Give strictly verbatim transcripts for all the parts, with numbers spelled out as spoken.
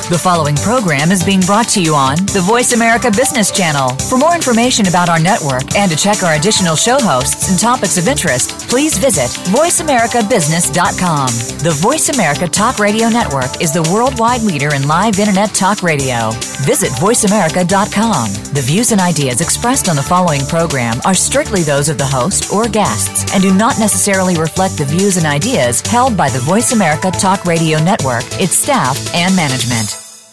The following program is being brought to you on the Voice America Business Channel. For more information about our network and to check our additional show hosts and topics of interest, please visit voice america business dot com. The Voice America Talk Radio Network is the worldwide leader in live Internet talk radio. Visit voice america dot com. The views and ideas expressed on the following program are strictly those of the host or guests and do not necessarily reflect the views and ideas held by the Voice America Talk Radio Network, its staff, and management.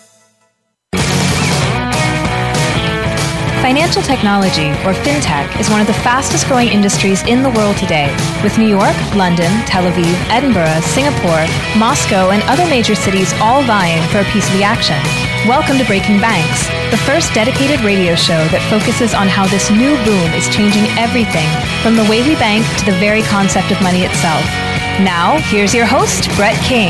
Financial technology, or fintech, is one of the fastest growing industries in the world today, with New York, London, Tel Aviv, Edinburgh, Singapore, Moscow, and other major cities all vying for a piece of the action. Welcome to Breaking Banks, the first dedicated radio show that focuses on how this new boom is changing everything, from the way we bank to the very concept of money itself. Now, here's your host, Brett King.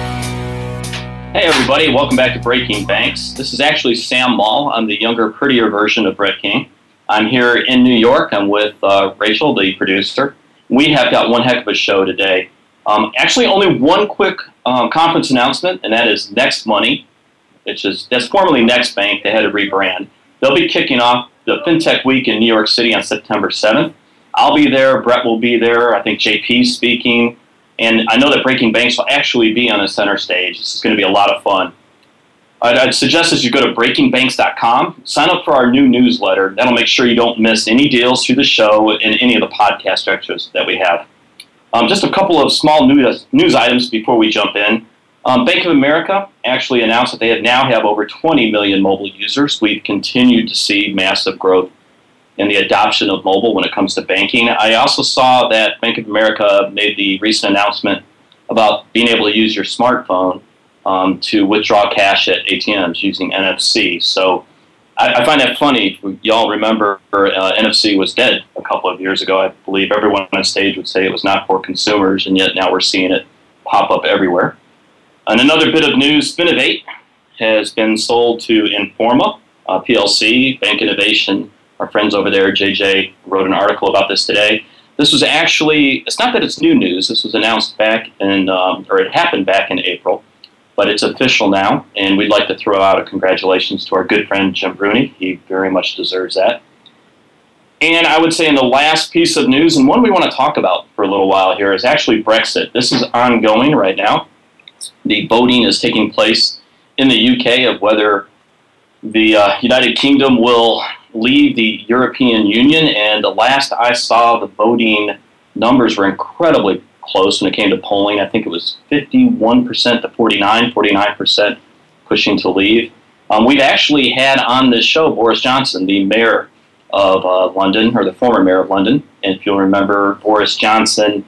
Hey everybody, welcome back to Breaking Banks. This is actually Sam Mall. I'm the younger, prettier version of Brett King. I'm here in New York. I'm with uh, Rachel, the producer. We have got one heck of a show today. Um, actually, only one quick um, conference announcement, and that is Next Money, which is that's formerly Next Bank. They had to rebrand. They'll be kicking off the FinTech Week in New York City on September seventh. I'll be there. Brett will be there. I think J P's speaking. And I know that Breaking Banks will actually be on the center stage. This is going to be a lot of fun. I'd, I'd suggest that you go to breaking banks dot com, sign up for our new newsletter. That'll make sure you don't miss any deals through the show and any of the podcast extras that we have. Um, just a couple of small news, news items before we jump in. Um, Bank of America actually announced that they have now have over twenty million mobile users. We've continued to see massive growth in the adoption of mobile when it comes to banking. I also saw that Bank of America made the recent announcement about being able to use your smartphone um, to withdraw cash at A T Ms using N F C. So I, I find that funny. Y'all remember uh, N F C was dead a couple of years ago. I believe everyone on stage would say it was not for consumers, and yet now we're seeing it pop up everywhere. And another bit of news, Finovate has been sold to Informa, uh, P L C, Bank Innovation. Our friends over there, J J, wrote an article about this today. This was actually, it's not that it's new news. This was announced back in, um, or it happened back in April, but it's official now, and we'd like to throw out a congratulations to our good friend Jim Bruni. He very much deserves that. And I would say in the last piece of news, and one we want to talk about for a little while here, is actually Brexit. This is ongoing right now. The voting is taking place in the U K of whether the uh, United Kingdom will leave the European Union, and the last I saw, the voting numbers were incredibly close when it came to polling. I think it was fifty-one percent to forty-nine, forty-nine percent pushing to leave. Um, we've actually had on this show Boris Johnson, the mayor of uh, London, or the former mayor of London, and if you'll remember, Boris Johnson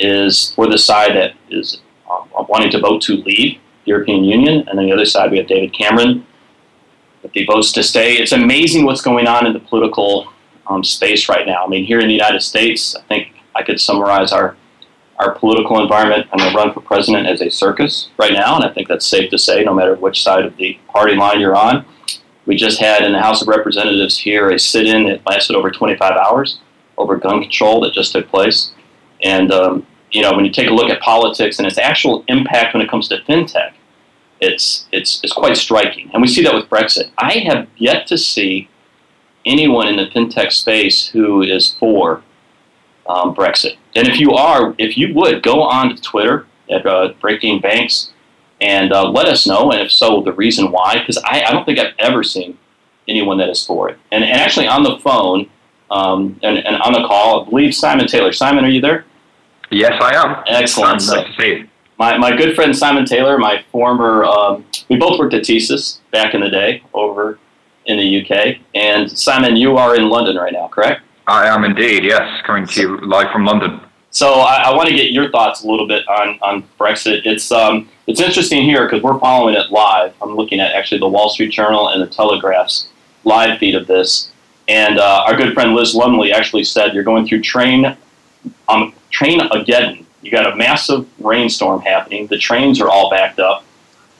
is for the side that is uh, wanting to vote to leave the European Union, and on the other side we have David Cameron, that he votes to stay. It's amazing what's going on in the political um, space right now. I mean, here in the United States, I think I could summarize our our political environment and the run for president as a circus right now, and I think that's safe to say, no matter which side of the party line you're on. We just had in the House of Representatives here a sit-in that lasted over twenty-five hours over gun control that just took place. And, um, you know, when you take a look at politics and its actual impact when it comes to fintech, It's, it's it's quite striking. And we see that with Brexit. I have yet to see anyone in the fintech space who is for um, Brexit. And if you are, if you would, go on to Twitter at uh, Breaking Banks and uh, let us know, and if so, the reason why. Because I, I don't think I've ever seen anyone that is for it. And, and actually on the phone um, and, and on the call, I believe Simon Taylor. Simon, are you there? Yes, I am. Excellent. Nice to see you. My my good friend Simon Taylor, my former, um, we both worked at TSYS back in the day over in the U K. And Simon, you are in London right now, correct? I am indeed, yes, coming to you live from London. So I, I want to get your thoughts a little bit on, on Brexit. It's um it's interesting here because we're following it live. I'm looking at actually the Wall Street Journal and the Telegraph's live feed of this. And uh, our good friend Liz Lumley actually said you're going through train um, train-ageddon. You got a massive rainstorm happening. The trains are all backed up.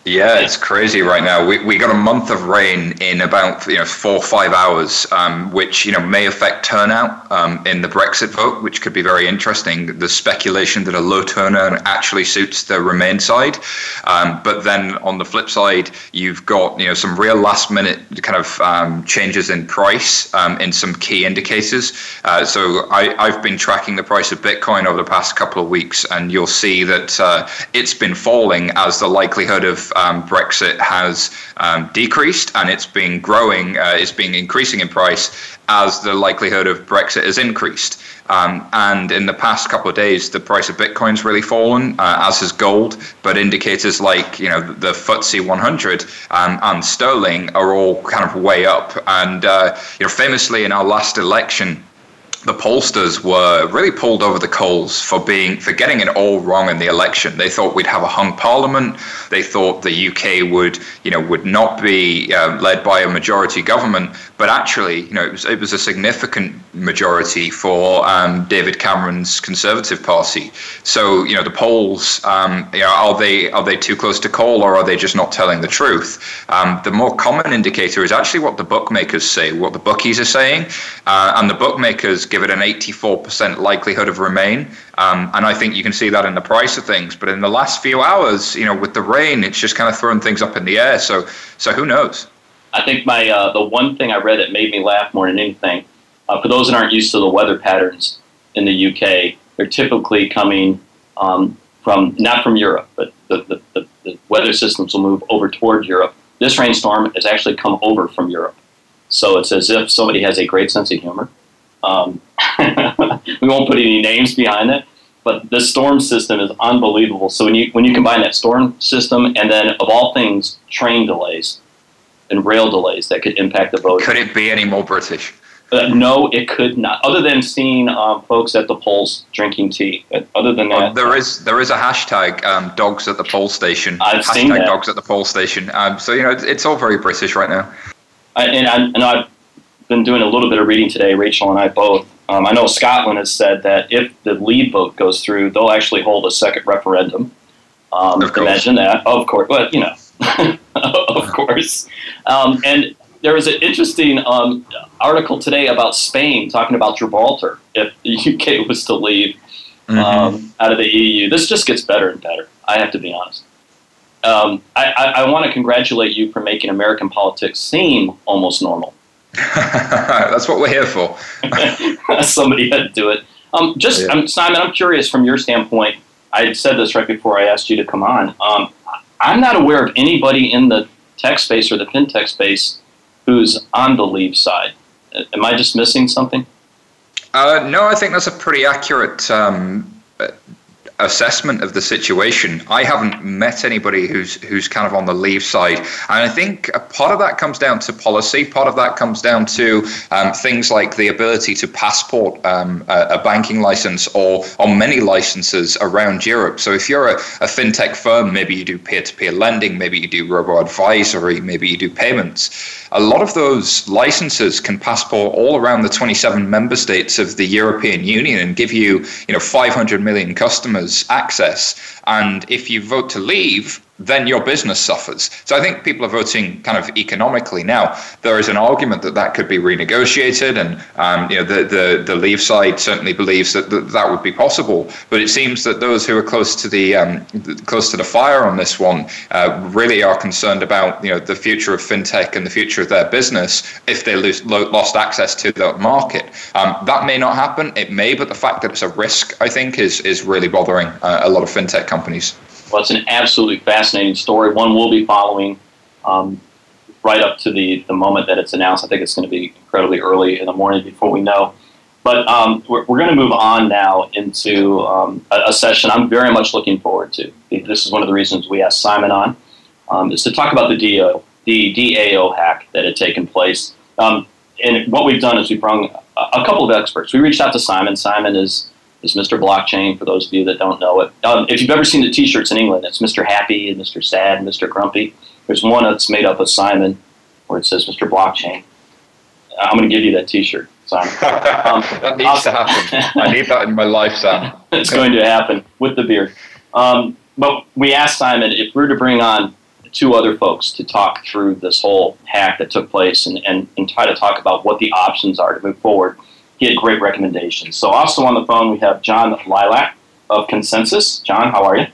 Yeah, it's crazy right now. We we got a month of rain in about you know four or five hours, um, which you know may affect turnout um, in the Brexit vote, which could be very interesting. There's speculation that a low turnout actually suits the Remain side, um, but then on the flip side, you've got you know some real last minute kind of um, changes in price um, in some key indicators. Uh, so I, I've been tracking the price of Bitcoin over the past couple of weeks, and you'll see that uh, it's been falling as the likelihood of Um, Brexit has um, decreased, and it's been growing, uh, it's been increasing in price as the likelihood of Brexit has increased. Um, and in the past couple of days, the price of Bitcoin's really fallen, uh, as has gold. But indicators like you know the F T S E one hundred um, and sterling are all kind of way up. And uh, you know, famously in our last election, the pollsters were really pulled over the coals for being for getting it all wrong in the election. They thought we'd have a hung parliament. They thought the U K would, you know, would not be uh, led by a majority government. But actually, you know, it was it was a significant majority for um, David Cameron's Conservative Party. So, you know, the polls, um, you know, are they are they too close to call, or are they just not telling the truth? Um, the more common indicator is actually what the bookmakers say, what the bookies are saying, uh, and the bookmakers give it an eighty-four percent likelihood of Remain. Um, and I think you can see that in the price of things. But in the last few hours, you know, with the rain, it's just kind of thrown things up in the air. So, so who knows? I think my uh, the one thing I read that made me laugh more than anything, uh, for those that aren't used to the weather patterns in the U K, they're typically coming um, from, not from Europe, but the, the, the, the weather systems will move over toward Europe. This rainstorm has actually come over from Europe. So it's as if somebody has a great sense of humor. Um, we won't put any names behind it, but the storm system is unbelievable. So when you when you combine that storm system and then, of all things, train delays and rail delays that could impact the vote. Could it be any more British? Uh, no, it could not. Other than seeing um, folks at the polls drinking tea. Other than that, oh, there is there is a hashtag um, dogs at the poll station. I've hashtag seen that. dogs at the poll station. Um, so you know it's, it's all very British right now. I, and I, and I've been doing a little bit of reading today. Rachel and I both. Um, I know Scotland has said that if the Leave vote goes through, they'll actually hold a second referendum. Um, of course. Imagine that. Of course. But you know, of course. Um, and there was an interesting um, article today about Spain talking about Gibraltar if the U K was to leave um, mm-hmm. out of the E U. This just gets better and better. I have to be honest. Um, I, I, I want to congratulate you for making American politics seem almost normal. That's what we're here for. Somebody had to do it. Um, just, yeah. um, Simon, I'm curious from your standpoint. I had said this right before I asked you to come on. Um, I'm not aware of anybody in the tech space or the fintech space who's on the Leave side. Am I just missing something? Uh, no, I think that's a pretty accurate um, assessment of the situation. I haven't met anybody who's who's kind of on the Leave side, and I think a part of that comes down to policy. Part of that comes down to um, things like the ability to passport um, a, a banking license or or many licenses around Europe. So if you're a, a fintech firm, maybe you do peer-to-peer lending, maybe you do robo-advisory, maybe you do payments. A lot of those licenses can passport all around the twenty-seven member states of the European Union and give you, you know, five hundred million customers access. And if you vote to leave, then your business suffers. So I think people are voting kind of economically. Now, there is an argument that that could be renegotiated, and um, you know the, the, the Leave side certainly believes that, that that would be possible. But it seems that those who are close to the um, close to the fire on this one uh, really are concerned about you know the future of fintech and the future of their business if they lose, lost access to that market. Um, that may not happen. It may, but the fact that it's a risk, I think, is is really bothering uh, a lot of fintech companies. Well, it's an absolutely fascinating story. One we'll be following um, right up to the, the moment that it's announced. I think it's going to be incredibly early in the morning before we know. But um, we're, we're going to move on now into um, a, a session I'm very much looking forward to. This is one of the reasons we asked Simon on, um, is to talk about the D A O, the D A O hack that had taken place. Um, and what we've done is we've brought a, a couple of experts. We reached out to Simon. Simon is... is Mister Blockchain, for those of you that don't know it. Um, if you've ever seen the T-shirts in England, it's Mister Happy and Mister Sad and Mister Grumpy. There's one that's made up of Simon where it says Mister Blockchain. I'm going to give you that T-shirt, Simon. Um, that needs I'll, to happen. I need that in my life, Sam. It's going to happen with the beard. Um, but we asked Simon if we were to bring on two other folks to talk through this whole hack that took place and, and, and try to talk about what the options are to move forward. He had great recommendations. So also on the phone, we have John Lilac of ConsenSys. John, how are you?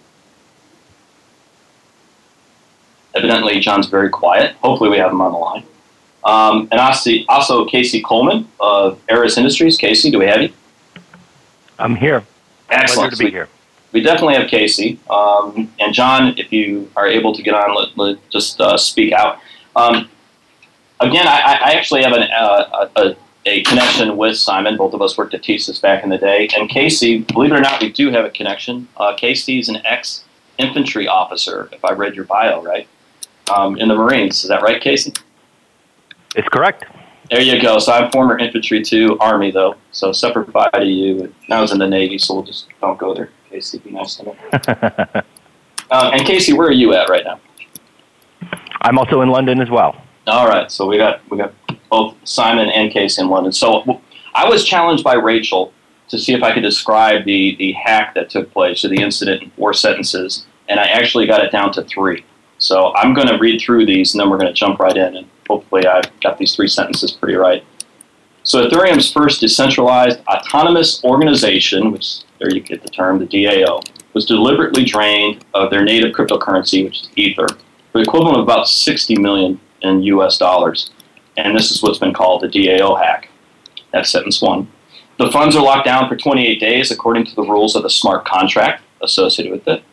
Evidently, John's very quiet. Hopefully, we have him on the line. Um, and also, also Casey Coleman of Aris Industries. Casey, do we have you? I'm here. Excellent. Pleasure to be here. We definitely have Casey. Um, and John, if you are able to get on, let, let just uh, speak out. Um, again, I, I actually have an, uh, a, a connection with Simon. Both of us worked at TSYS back in the day. And Casey, believe it or not, we do have a connection. Uh, Casey is an ex-infantry officer, if I read your bio right, um, in the Marines. Is that right, Casey? It's correct. There you go. So I'm former infantry too, Army though. So separate bye to you. I was in the Navy, so we'll just don't go there. Casey, be nice to me. um, and Casey, where are you at right now? I'm also in London as well. All right. So we got we got both Simon and Casey in London. So I was challenged by Rachel to see if I could describe the the hack that took place or the incident in four sentences, and I actually got it down to three. So I'm going to read through these, and then we're going to jump right in, and hopefully I've got these three sentences pretty right. So Ethereum's first decentralized autonomous organization, which there you get the term, the D A O, was deliberately drained of their native cryptocurrency, which is Ether, for the equivalent of about sixty million in U S dollars. And this is what's been called the D A O hack. That's sentence one. The funds are locked down for twenty-eight days according to the rules of the smart contract associated with it.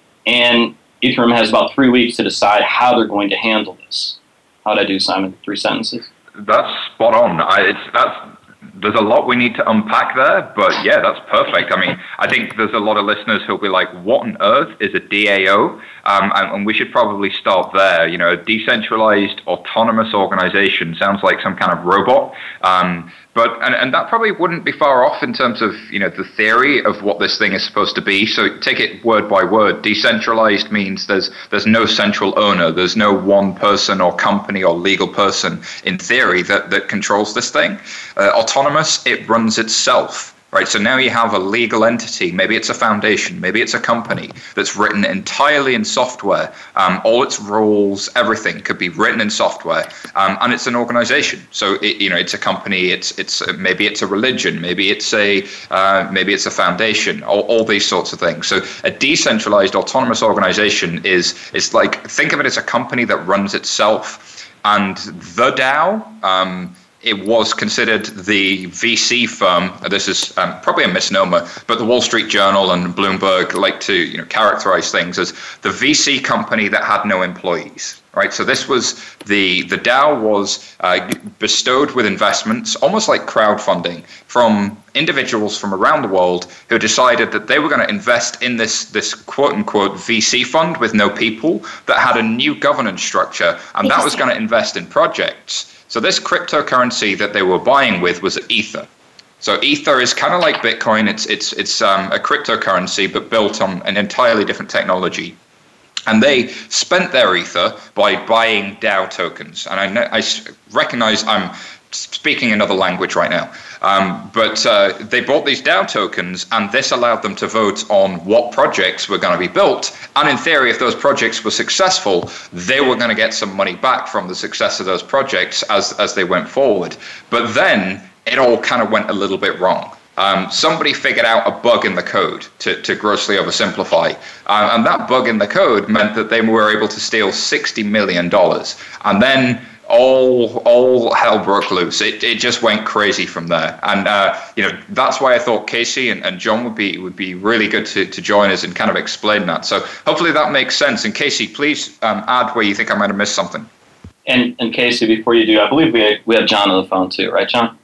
And Ethereum has about three weeks to decide how they're going to handle this. How'd I do, Simon? Three sentences? That's spot on. I, it's, that's, there's a lot we need to unpack there, but yeah, that's perfect. I mean, I think there's a lot of listeners who'll be like, what on earth is a D A O? Um, and, and we should probably start there. You know, a decentralized autonomous organization sounds like some kind of robot. Um, But and, and that probably wouldn't be far off in terms of, you know, the theory of what this thing is supposed to be. So take it word by word. Decentralized means there's there's no central owner. There's no one person or company or legal person in theory that, that controls this thing. Uh, autonomous, it runs itself. Right, so now you have a legal entity, maybe it's a foundation, maybe it's a company that's written entirely in software. Um, all its rules, everything could be written in software, um, and it's an organization. So it, you know, it's a company. It's it's maybe it's a religion, maybe it's a uh, maybe it's a foundation. All, all these sorts of things. So a decentralized autonomous organization is is like, think of it as a company that runs itself, and the DAO. Um, It was considered the V C firm. This is um, probably a misnomer, but the Wall Street Journal and Bloomberg like to, you know, characterize things as the V C company that had no employees. Right. So this was the the DAO was uh, bestowed with investments, almost like crowdfunding, from individuals from around the world who decided that they were going to invest in this this quote unquote V C fund with no people that had a new governance structure, and that was going to invest in projects. So this cryptocurrency that they were buying with was Ether. So Ether is kind of like Bitcoin. It's it's it's um, a cryptocurrency, but built on an entirely different technology. And they spent their Ether by buying DAO tokens. And I, know, I recognize I'm speaking another language right now. Um, but uh, they bought these DAO tokens, and this allowed them to vote on what projects were going to be built. And in theory, if those projects were successful, they were going to get some money back from the success of those projects as, as they went forward. But then it all kind of went a little bit wrong. Um, somebody figured out a bug in the code, to, to grossly oversimplify. Um, and that bug in the code meant that they were able to steal sixty million dollars. And then all all hell broke loose. It it just went crazy from there. And uh, you know, that's why I thought Casey and, and John would be would be really good to, to join us and kind of explain that. So hopefully that makes sense. And Casey, please um, add where you think I might have missed something. And and Casey, before you do, I believe we we have John on the phone too, right, John?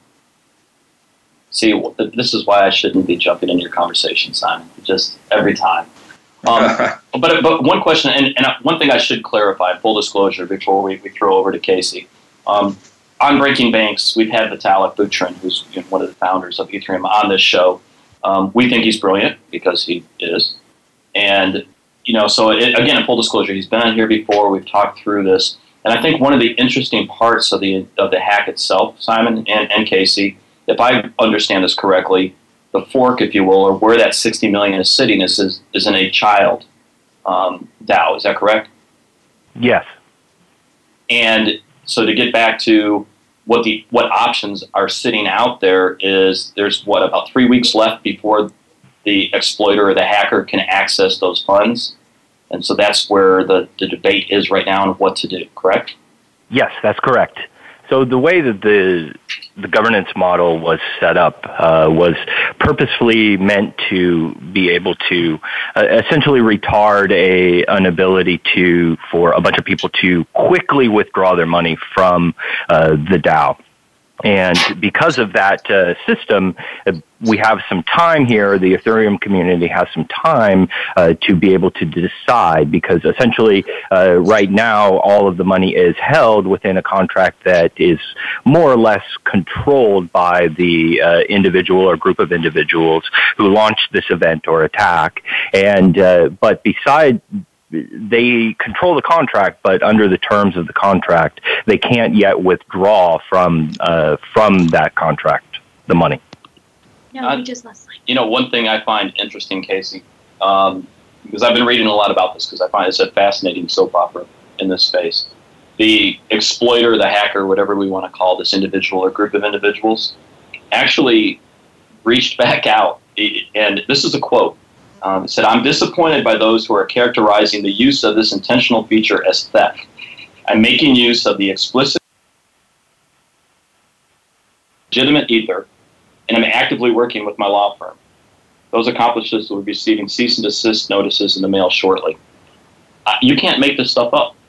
See, this is why I shouldn't be jumping into your conversation, Simon. Just every time. Um, but but one question, and, and one thing I should clarify, full disclosure, before we, we throw over to Casey. Um, on Breaking Banks, we've had Vitalik Buterin, who's you know, one of the founders of Ethereum, on this show. Um, we think he's brilliant, because he is. And, you know, so it, again, in full disclosure, he's been on here before. We've talked through this. And I think one of the interesting parts of the of the hack itself, Simon and, and Casey, if I understand this correctly, the fork, if you will, or where that sixty million is sitting is is, is in a child um, DAO. Is that correct? Yes. And so to get back to what the what options are sitting out there is there's, what, about three weeks left before the exploiter or the hacker can access those funds. And so that's where the, the debate is right now on what to do, correct? Yes, that's correct. So the way that the the governance model was set up uh, was purposefully meant to be able to uh, essentially retard a an ability to for a bunch of people to quickly withdraw their money from uh, the DAO. And because of that uh, system, uh, we have some time here. The Ethereum community has some time uh, to be able to decide, because essentially uh, right now all of the money is held within a contract that is more or less controlled by the uh, individual or group of individuals who launched this event or attack. And uh, but beside they control the contract, but under the terms of the contract, they can't yet withdraw from uh, from that contract the money. No, we just lost line. You know, one thing I find interesting, Casey, um, because I've been reading a lot about this, because I find it's a fascinating soap opera in this space. The exploiter, the hacker, whatever we want to call this individual or group of individuals, actually reached back out, and this is a quote. Um, it said, "I'm disappointed by those who are characterizing the use of this intentional feature as theft. I'm making use of the explicit legitimate ether, and I'm actively working with my law firm. Those accomplices will be receiving cease and desist notices in the mail shortly." Uh, you can't make this stuff up.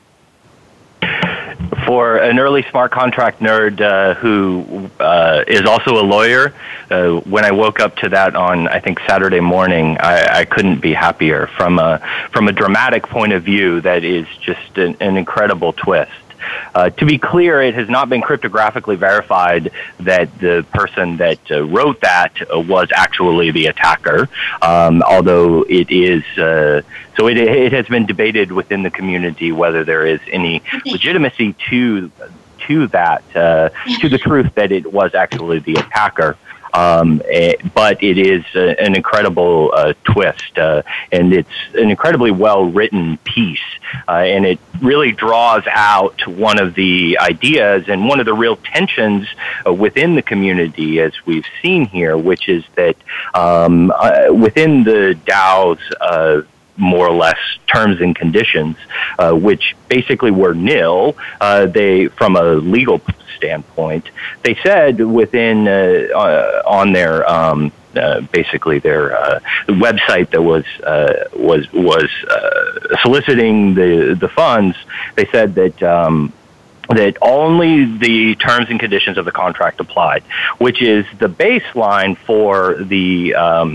For an early smart contract nerd uh, who uh, is also a lawyer, uh, when I woke up to that on, I think, Saturday morning, I, I couldn't be happier. From a from a dramatic point of view, that is just an, an incredible twist. Uh, to be clear, it has not been cryptographically verified that the person that uh, wrote that uh, was actually the attacker, um, although it is, uh, so it, it has been debated within the community whether there is any legitimacy to to that, uh, to the truth that it was actually the attacker. Um, but it is a, an incredible uh, twist, uh, and it's an incredibly well-written piece, uh, and it really draws out one of the ideas and one of the real tensions uh, within the community, as we've seen here, which is that um, uh, within the DAO's uh, more or less terms and conditions, uh, which basically were nil, uh, they, from a legal standpoint, they said within uh, uh, on their um, uh, basically their uh, website that was uh, was was uh, soliciting the the funds, they said that. Um, that only the terms and conditions of the contract applied, which is the baseline for the um,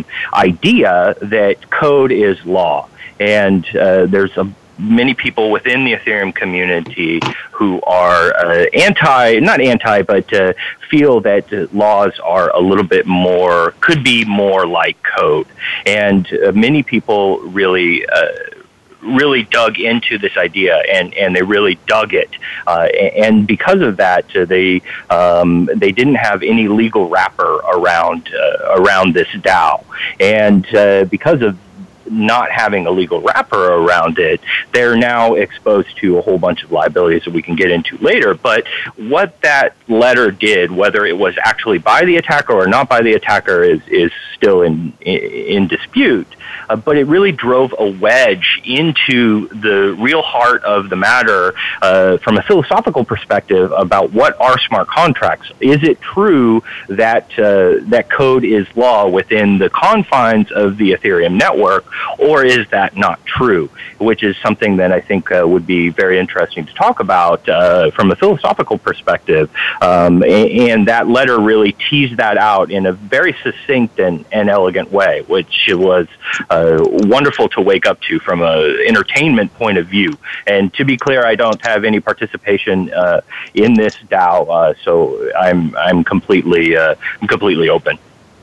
idea that code is law. And uh, there's a, many people within the Ethereum community who are uh, anti, not anti, but uh, feel that uh, laws are a little bit more, could be more like code. And uh, many people really uh, really dug into this idea, and, and they really dug it. Uh, and because of that, uh, they um, they didn't have any legal wrapper around uh, around this DAO. And uh, because of not having a legal wrapper around it, they're now exposed to a whole bunch of liabilities that we can get into later. But what that letter did, whether it was actually by the attacker or not by the attacker, is is still in in dispute. Uh, but it really drove a wedge into the real heart of the matter uh, from a philosophical perspective about what are smart contracts. Is it true that uh, that code is law within the confines of the Ethereum network, or is that not true? Which is something that I think uh, would be very interesting to talk about uh, from a philosophical perspective. Um, and that letter really teased that out in a very succinct and, and elegant way, which was uh, wonderful to wake up to from an entertainment point of view. And to be clear, I don't have any participation uh, in this DAO, uh, so I'm I'm completely uh, I'm completely open.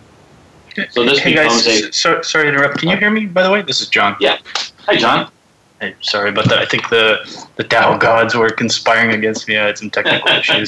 So this hey becomes guys, a... so, sorry to interrupt. Can you hear me, by the way? This is John. Yeah. Hi, John. Hey, sorry about that. I think the, the DAO gods were conspiring against me. I had some technical issues.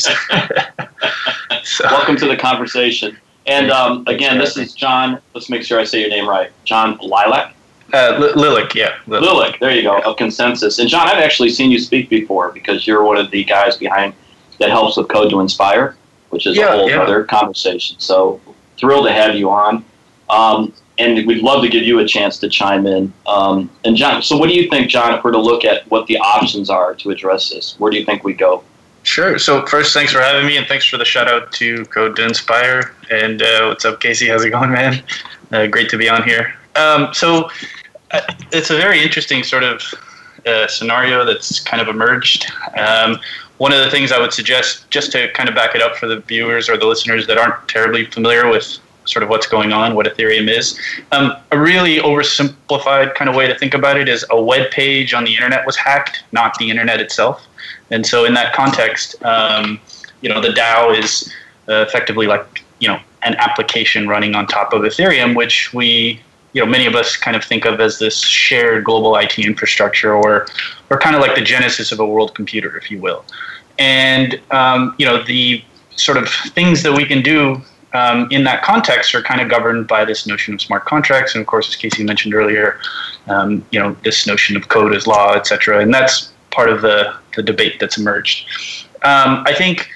So. Welcome to the conversation. And um, again, this is John. Let's make sure I say your name right. John Lilac. Uh, L- Lilac, yeah. Lilac. Lilac, there you go, of Consensus. And John, I've actually seen you speak before because you're one of the guys behind that helps with Code to Inspire, which is yeah, a whole yeah. other conversation. So thrilled to have you on. Um, and we'd love to give you a chance to chime in. Um, and John, so what do you think, John, if we're to look at what the options are to address this? Where do you think we go? Sure. So first, thanks for having me, and thanks for the shout out to Code to Inspire. And uh, what's up, Casey? How's it going, man? Uh, great to be on here. Um, so uh, it's a very interesting sort of uh, scenario that's kind of emerged. Um, one of the things I would suggest, just to kind of back it up for the viewers or the listeners that aren't terribly familiar with sort of what's going on, what Ethereum is, um, a really oversimplified kind of way to think about it is a web page on the internet was hacked, not the internet itself. And so in that context, um, you know, the DAO is uh, effectively like, you know, an application running on top of Ethereum, which we, you know, many of us kind of think of as this shared global I T infrastructure, or, or kind of like the genesis of a world computer, if you will. And, um, you know, the sort of things that we can do um, in that context are kind of governed by this notion of smart contracts. And of course, as Casey mentioned earlier, um, you know, this notion of code as law, et cetera. And that's part of the, the debate that's emerged. Um, I think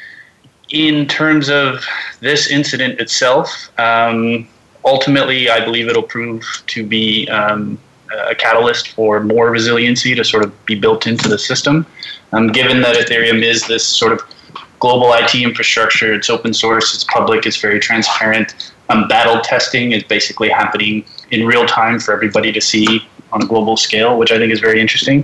in terms of this incident itself, um, ultimately, I believe it'll prove to be um, a catalyst for more resiliency to sort of be built into the system. Um, given that Ethereum is this sort of global I T infrastructure, it's open source, it's public, it's very transparent. Um, battle testing is basically happening in real time for everybody to see on a global scale, which I think is very interesting.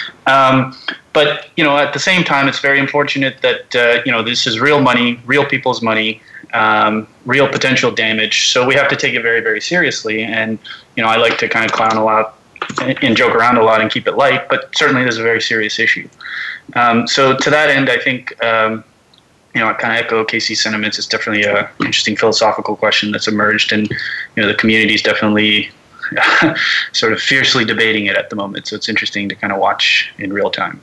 Um, but, you know, at the same time, it's very unfortunate that, uh, you know, this is real money, real people's money, um, real potential damage. So we have to take it very, very seriously. And, you know, I like to kind of clown a lot and joke around a lot and keep it light, but certainly there's a very serious issue. Um, so to that end, I think, um, you know, I kind of echo Casey's sentiments. It's definitely an interesting philosophical question that's emerged, and, you know, the community is definitely sort of fiercely debating it at the moment. So it's interesting to kind of watch in real time.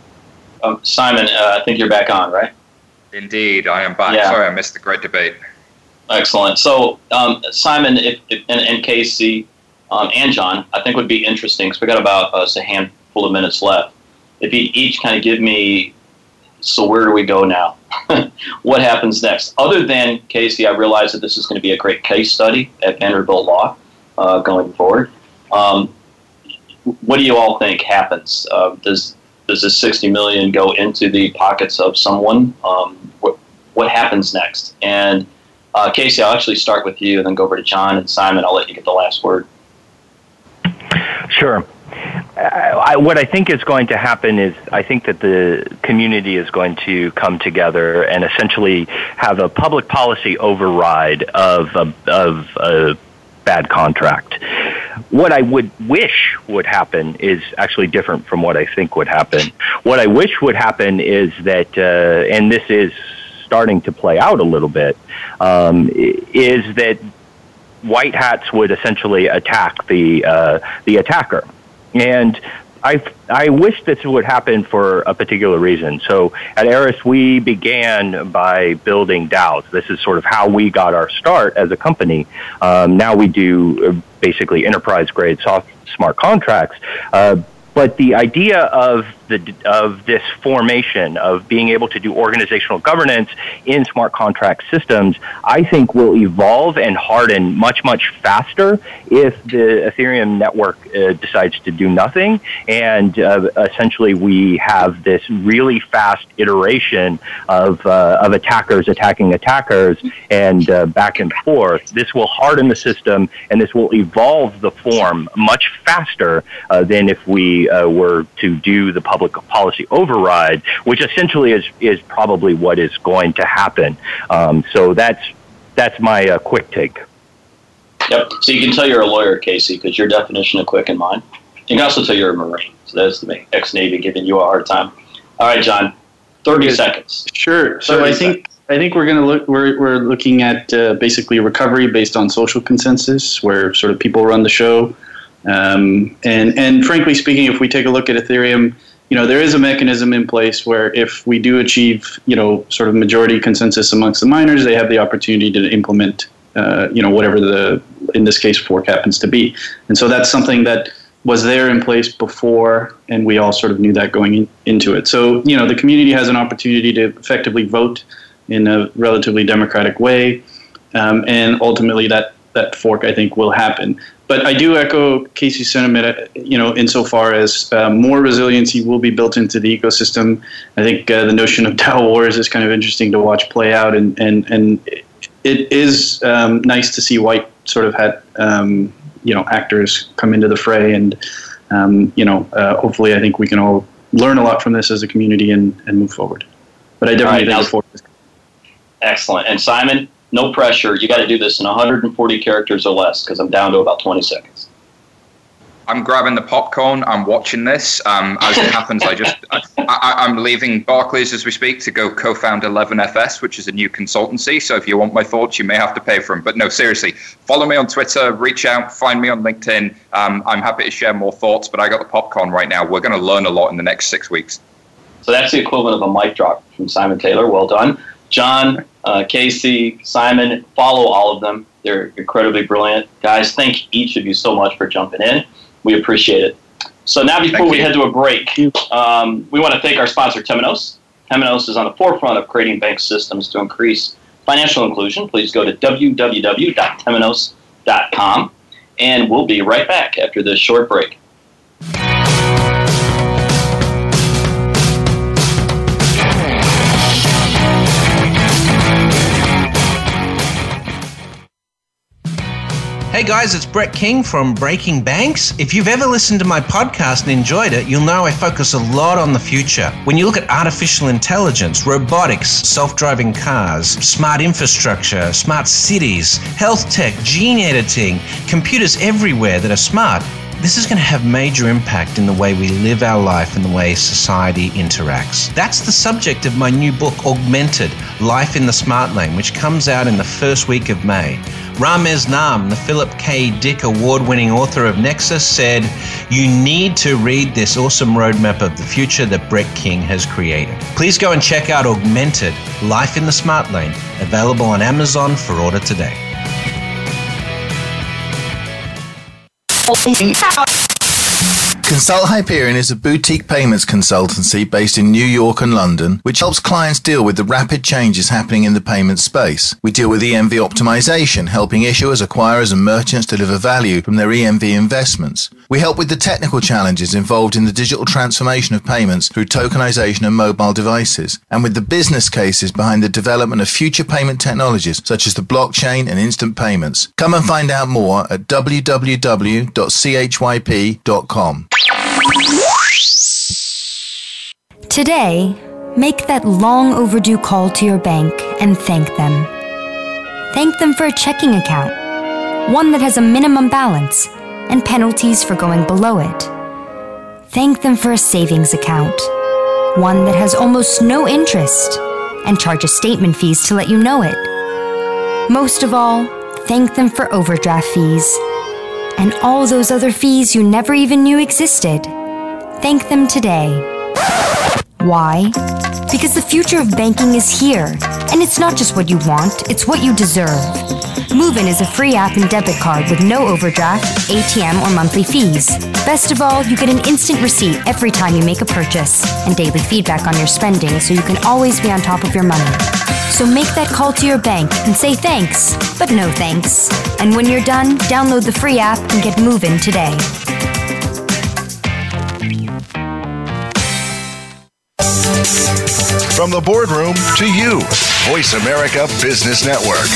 Um, Simon, uh, I think you're back on, right? Indeed, I am back. Yeah. Sorry, I missed the great debate. Excellent. So, um, Simon if, if, and, and Casey um, and John, I think would be interesting, because we got about uh, a handful of minutes left. If you each kind of give me, so where do we go now? What happens next? Other than, Casey, I realize that this is going to be a great case study at Vanderbilt Law uh, going forward. Um, what do you all think happens? Uh, does does this sixty million dollars go into the pockets of someone? Um, what, what happens next? And uh, Casey, I'll actually start with you and then go over to John, and Simon, I'll let you get the last word. Sure. I, what I think is going to happen is I think that the community is going to come together and essentially have a public policy override of a, of a bad contract. What I would wish would happen is actually different from what I think would happen. What I wish would happen is that, uh, and this is starting to play out a little bit, um, is that white hats would essentially attack the uh, the attacker. And I, I wish this would happen for a particular reason. So at Eris, we began by building DAOs. This is sort of how we got our start as a company. Um, now we do basically enterprise-grade soft smart contracts. Uh, but the idea of the of this formation of being able to do organizational governance in smart contract systems, I think will evolve and harden much, much faster if the Ethereum network uh, decides to do nothing. And uh, essentially we have this really fast iteration of, uh, of attackers attacking attackers and uh, back and forth. This will harden the system, and this will evolve the form much faster uh, than if we uh, were to do the public policy override, which essentially is is probably what is going to happen. Um, so that's that's my uh, quick take. Yep. So you can tell you're a lawyer, Casey, because your definition of quick in mine. You can also tell you're a Marine. So that's the ex-Navy giving you a hard time. All right, John. Thirty seconds. Sure. So I think seconds. I think we're going to look. We're we're looking at uh, basically recovery based on social consensus, where sort of people run the show. Um, and and frankly speaking, if we take a look at Ethereum, you know, there is a mechanism in place where if we do achieve, you know, sort of majority consensus amongst the miners, they have the opportunity to implement, uh, you know, whatever the in this case fork happens to be. And so that's something that was there in place before, and we all sort of knew that going in, into it. So, you know, the community has an opportunity to effectively vote in a relatively democratic way, um, and ultimately that, that fork, I think, will happen. But I do echo Casey's sentiment, you know, insofar as uh, more resiliency will be built into the ecosystem. I think uh, the notion of DAO wars is kind of interesting to watch play out, and, and, and it is um, nice to see white sort of had, um, you know, actors come into the fray, and, um, you know, uh, hopefully I think we can all learn a lot from this as a community and, and move forward. But I definitely right, think the fork is excellent. And Simon, no pressure. You got to do this in one hundred forty characters or less, because I'm down to about twenty seconds. I'm grabbing the popcorn. I'm watching this. Um, as it happens, I just I, I, I'm leaving Barclays as we speak to go co-found eleven F S, which is a new consultancy. So if you want my thoughts, you may have to pay for them. But no, seriously, follow me on Twitter, reach out, find me on LinkedIn. Um, I'm happy to share more thoughts. But I got the popcorn right now. We're going to learn a lot in the next six weeks. So that's the equivalent of a mic drop from Simon Taylor. Well done. John, uh, Casey, Simon, follow all of them. They're incredibly brilliant. Guys, thank each of you so much for jumping in. We appreciate it. So now before thank we you. head to a break, um, we want to thank our sponsor, Temenos. Temenos is on the forefront of creating bank systems to increase financial inclusion. Please go to w w w dot temenos dot com, and we'll be right back after this short break. Hey guys, it's Brett King from Breaking Banks. If you've ever listened to my podcast and enjoyed it, you'll know I focus a lot on the future. When you look at artificial intelligence, robotics, self-driving cars, smart infrastructure, smart cities, health tech, gene editing, computers everywhere that are smart, this is going to have major impact in the way we live our life and the way society interacts. That's the subject of my new book, Augmented, Life in the Smart Lane, which comes out in the first week of May. Ramez Nam, the Philip K. Dick award-winning author of Nexus, said, "You need to read this awesome roadmap of the future that Brett King has created." Please go and check out Augmented, Life in the Smart Lane, available on Amazon for order today. Consult Hyperion is a boutique payments consultancy based in New York and London, which helps clients deal with the rapid changes happening in the payment space. We deal with E M V optimization, helping issuers, acquirers and merchants deliver value from their E M V investments. We help with the technical challenges involved in the digital transformation of payments through tokenization and mobile devices, and with the business cases behind the development of future payment technologies such as the blockchain and instant payments. Come and find out more at w w w dot c h y p dot com. Today, make that long overdue call to your bank and thank them. Thank them for a checking account, one that has a minimum balance and penalties for going below it. Thank them for a savings account, one that has almost no interest and charges statement fees to let you know it. Most of all, thank them for overdraft fees and all those other fees you never even knew existed. Thank them today. Why? Because the future of banking is here, and it's not just what you want, it's what you deserve. Moven is a free app and debit card with no overdraft, A T M, or monthly fees. Best of all, you get an instant receipt every time you make a purchase and daily feedback on your spending so you can always be on top of your money. So make that call to your bank and say thanks, but no thanks. And when you're done, download the free app and get Moven today. From the boardroom to you, Voice America Business Network.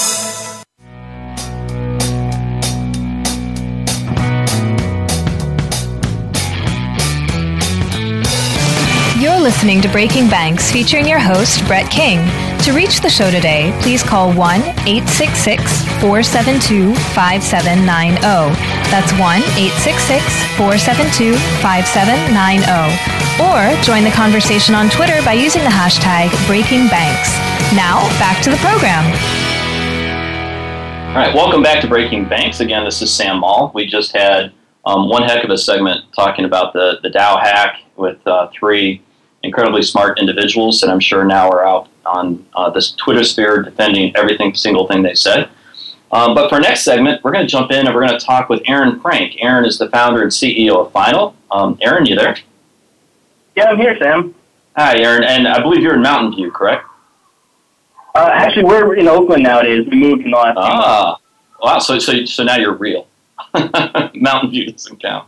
You're listening to Breaking Banks, featuring your host, Brett King. To reach the show today, please call one eight six six, four seven two, five seven nine zero. That's one eight six six, four seven two, five seven nine zero. Or join the conversation on Twitter by using the hashtag BreakingBanks. Now, back to the program. All right, welcome back to Breaking Banks. Again, this is Sam Maul. We just had um, one heck of a segment talking about the, the DAO hack with uh, three incredibly smart individuals that I'm sure now are out on uh, this Twitter sphere defending every single thing they said. Um, but for our next segment, we're going to jump in and we're going to talk with Aaron Frank. Aaron is the founder and C E O of Final. Um, Aaron, you there? Yeah, I'm here, Sam. Hi, Aaron, and I believe you're in Mountain View, correct? Uh, actually, we're in Oakland nowadays. We moved in the last few months. Ah, wow, so, so, so now you're real. Mountain View doesn't count.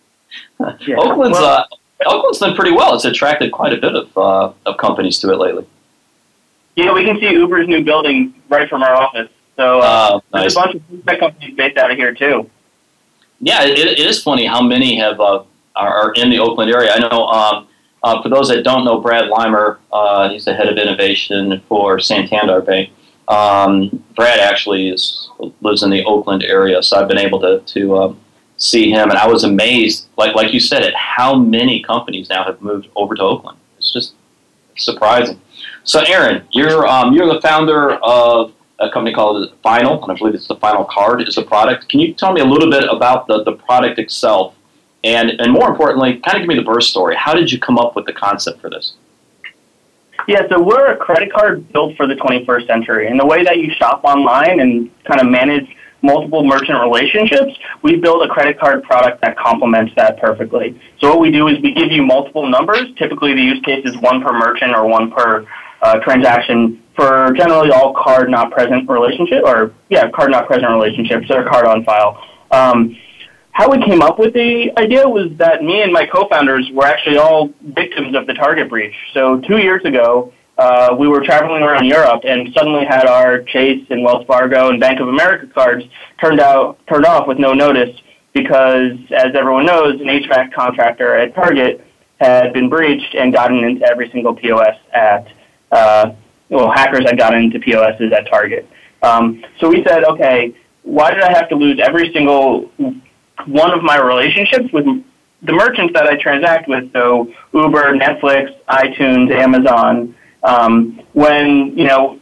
yeah. Oakland's, well, uh, Oakland's done pretty well. It's attracted quite a bit of, uh, of companies to it lately. Yeah, we can see Uber's new building right from our office. So uh, uh, nice. There's a bunch of tech companies based out of here, too. Yeah, it, it is funny how many have uh, are in the Oakland area. I know, um, uh, for those that don't know, Brad Limer, uh, he's the head of innovation for Santander Bank. Um, Brad actually is lives in the Oakland area, so I've been able to to um, see him, and I was amazed, like like you said, at how many companies now have moved over to Oakland. It's just surprising. So, Aaron, you're um, you're the founder of a company called Final, and I believe it's the Final Card is a product. Can you tell me a little bit about the, the product itself, and and more importantly, kind of give me the birth story. How did you come up with the concept for this? Yeah, so we're a credit card built for the twenty-first century. And the way that you shop online and kind of manage multiple merchant relationships, we build a credit card product that complements that perfectly. So what we do is we give you multiple numbers. Typically, the use case is one per merchant or one per uh, transaction for generally all card not present relationship, or yeah, card not present relationships or card on file. Um, how we came up with the idea was that me and my co-founders were actually all victims of the Target breach. So two years ago, uh, we were traveling around Europe and suddenly had our Chase and Wells Fargo and Bank of America cards turned out turned off with no notice because, as everyone knows, an H V A C contractor at Target had been breached and gotten into every single P O S at uh, well, hackers had gotten into P O Ss at Target. Um, so we said, okay, why did I have to lose every single one of my relationships with the merchants that I transact with? So Uber, Netflix, iTunes, Amazon. Um, when you know,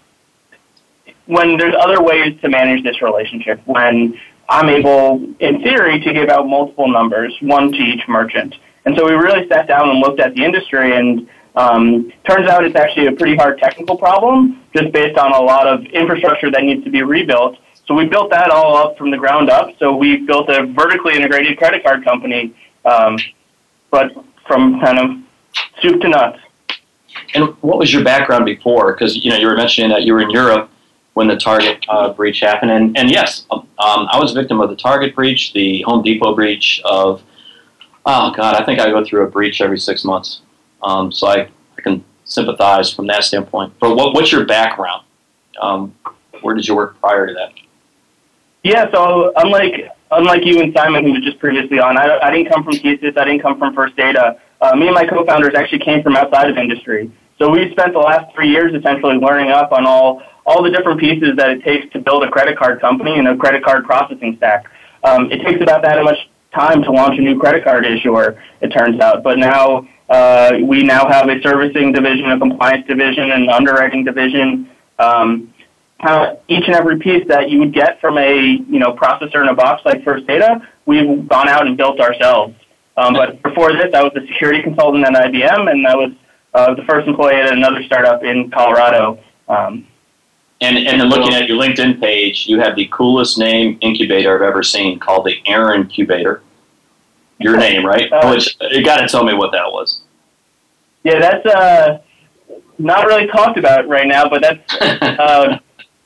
when there's other ways to manage this relationship, when I'm able, in theory, to give out multiple numbers, one to each merchant. And so we really sat down and looked at the industry, and Um, turns out it's actually a pretty hard technical problem, just based on a lot of infrastructure that needs to be rebuilt. So we built that all up from the ground up. So we built a vertically integrated credit card company, um, but from kind of soup to nuts. And what was your background before? Because you know you were mentioning that you were in Europe when the Target uh, breach happened, and and yes, um, I was a victim of the Target breach, the Home Depot breach. Of oh god, I think I go through a breach every six months. Um, so I, I can sympathize from that standpoint. But what, what's your background? Um, where did you work prior to that? Yeah, so unlike unlike you and Simon, who was just previously on, I, I didn't come from TSYS, I didn't come from First Data. Uh, me and my co-founders actually came from outside of industry. So we spent the last three years essentially learning up on all, all the different pieces that it takes to build a credit card company and a credit card processing stack. Um, it takes about that much time to launch a new credit card issuer, it turns out. But now uh, we now have a servicing division, a compliance division, an underwriting division. Um, kind of each and every piece that you would get from a you know processor in a box like First Data, we've gone out and built ourselves. Um, but before this, I was a security consultant at I B M, and I was uh, the first employee at another startup in Colorado. Um, and and then looking at your LinkedIn page, you have the coolest name incubator I've ever seen, called the Aaron Cubator. Your name, right? Uh, Which you got to tell me what that was. Yeah, that's uh, not really talked about right now, but that's uh,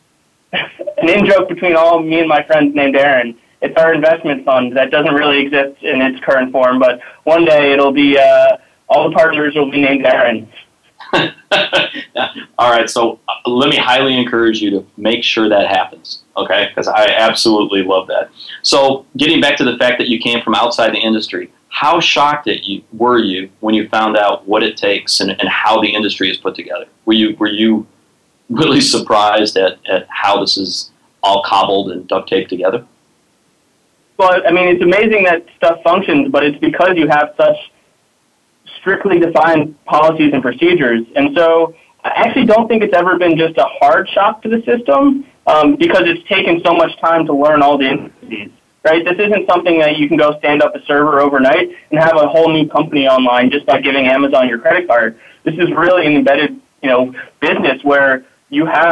an in-joke between all me and my friends named Aaron. It's our investment fund that doesn't really exist in its current form, but one day it'll be, uh, all the partners will be named Aaron. All right, so let me highly encourage you to make sure that happens, okay? Because I absolutely love that. So getting back to the fact that you came from outside the industry, how shocked at you were you when you found out what it takes and, and how the industry is put together? Were you were you really surprised at, at how this is all cobbled and duct taped together? Well, I mean, it's amazing that stuff functions, but it's because you have such strictly defined policies and procedures. And so I actually don't think it's ever been just a hard shock to the system um, because it's taken so much time to learn all the intricacies, right? This isn't something that you can go stand up a server overnight and have a whole new company online just by giving Amazon your credit card. This is really an embedded, you know, business where you have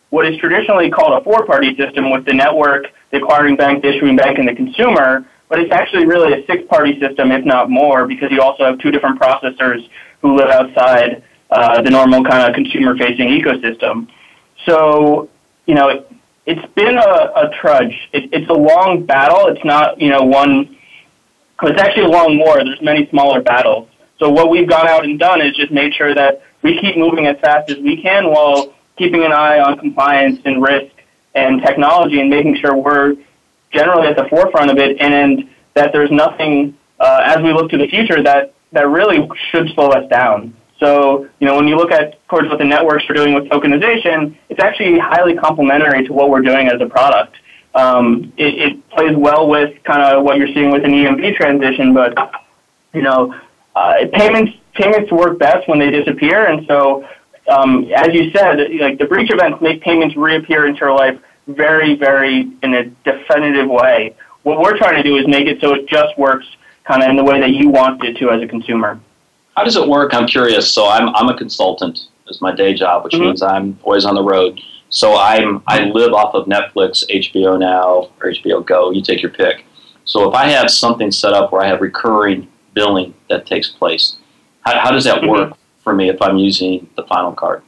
what is traditionally called a four-party system with the network, the acquiring bank, the issuing bank, and the consumer, but it's actually really a six-party system, if not more, because you also have two different processors who live outside uh, the normal kind of consumer-facing ecosystem. So, you know, it, it's been a, a trudge. It, it's a long battle. It's not, you know, one, it's actually a long war. There's many smaller battles. So what we've gone out and done is just made sure that we keep moving as fast as we can while keeping an eye on compliance and risk and technology and making sure we're generally at the forefront of it, and that there's nothing, uh, as we look to the future, that, that really should slow us down. So, you know, when you look at towards what the networks are doing with tokenization, it's actually highly complementary to what we're doing as a product. Um, it, it plays well with kind of what you're seeing with an E M V transition, but, you know, uh, payments payments work best when they disappear, and so, um, as you said, like the breach events make payments reappear into your life very, very in a definitive way. What we're trying to do is make it so it just works kind of in the way that you want it to as a consumer. How does it work? I'm curious. So I'm I'm a consultant. It's my day job, which mm-hmm. means I'm always on the road. So I'm I live off of Netflix, H B O Now, or H B O Go. You take your pick. So if I have something set up where I have recurring billing that takes place, how, how does that mm-hmm. work for me if I'm using the Final card?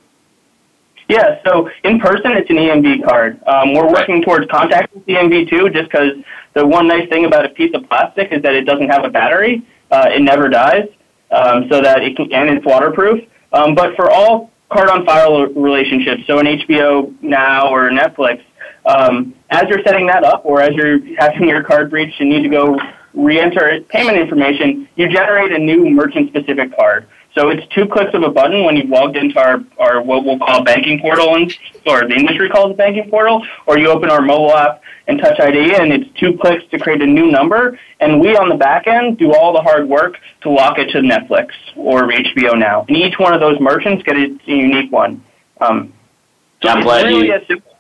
Yeah, so in person, it's an E M V card. Um, we're working towards contactless E M V too, just because the one nice thing about a piece of plastic is that it doesn't have a battery. Uh, it never dies, um, so that it can, and it's waterproof. Um, but for all card-on-file relationships, so an H B O Now or Netflix, um, as you're setting that up or as you're having your card breached and need to go re-enter payment information, you generate a new merchant-specific card. So it's two clicks of a button when you've logged into our, our what we'll call banking portal, and, or the industry calls a banking portal, or you open our mobile app and Touch I D, and it's two clicks to create a new number, and we on the back end do all the hard work to lock it to Netflix or H B O Now. And each one of those merchants get a unique one. Um, so I'm glad really you,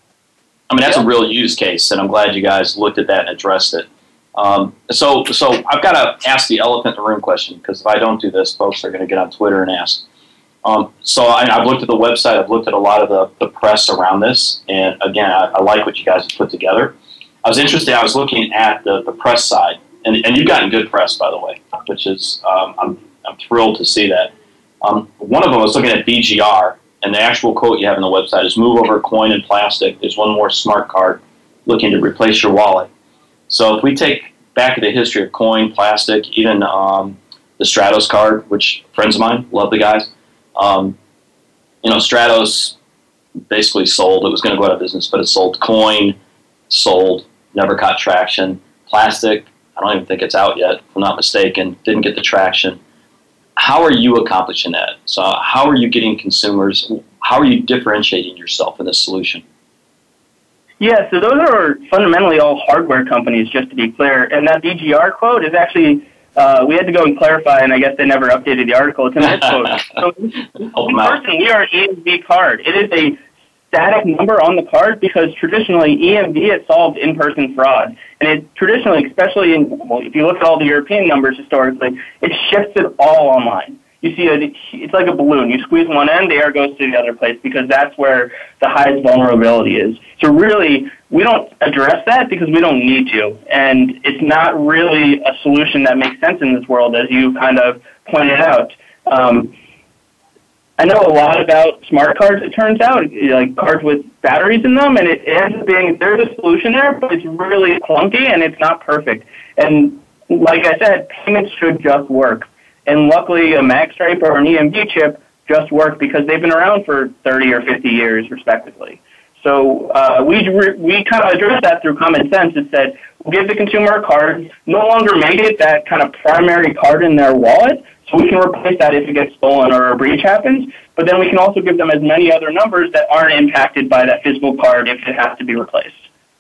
I mean, that's yeah. a real use case, and I'm glad you guys looked at that and addressed it. Um, so, so I've got to ask the elephant in the room question, because if I don't do this, folks are going to get on Twitter and ask. Um, so I, I've looked at the website, I've looked at a lot of the, the press around this, and again, I, I like what you guys have put together. I was interested, I was looking at the, the press side, and, and you've gotten good press, by the way, which is, um, I'm, I'm thrilled to see that. Um, one of them, I was looking at B G R, and the actual quote you have on the website is, "Move over coin and plastic. There's one more smart card looking to replace your wallet." So if we take back at the history of coin, plastic, even um, the Stratos card, which friends of mine, love the guys. Um, you know, Stratos basically sold. It was going to go out of business, but it sold. Coin sold, never caught traction. Plastic, I don't even think it's out yet, if I'm not mistaken, didn't get the traction. How are you accomplishing that? So how are you getting consumers, how are you differentiating yourself in this solution? Yeah, so those are fundamentally all hardware companies, just to be clear. And that B G R quote is actually, uh, we had to go and clarify, and I guess they never updated the article. It's a misquote. So in person, we are an E M V card. It is a static number on the card because traditionally E M V has solved in-person fraud. And it traditionally, especially in, well, if you look at all the European numbers historically, it shifts it all online. You see, a, it's like a balloon. You squeeze one end, the air goes to the other place because that's where the highest vulnerability is. So really, we don't address that because we don't need to. And it's not really a solution that makes sense in this world, as you kind of pointed out. Um, I know a lot about smart cards, it turns out, like cards with batteries in them, and it ends up being, there's a solution there, but it's really clunky and it's not perfect. And like I said, payments should just work. And luckily, a MagStripe or an E M V chip just work because they've been around for thirty or fifty years, respectively. So uh, we re- we kind of addressed that through common sense. It said, we'll give the consumer a card, no longer make it that kind of primary card in their wallet, so we can replace that if it gets stolen or a breach happens. But then we can also give them as many other numbers that aren't impacted by that physical card if it has to be replaced.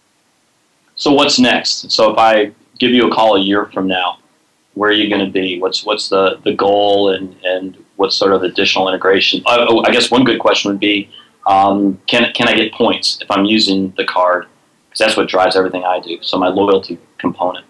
So what's next? So if I give you a call a year from now, where are you going to be? What's what's the, the goal, and, and what's sort of additional integration? Oh, I guess one good question would be, um, can can I get points if I'm using the card? Because that's what drives everything I do. So my loyalty component.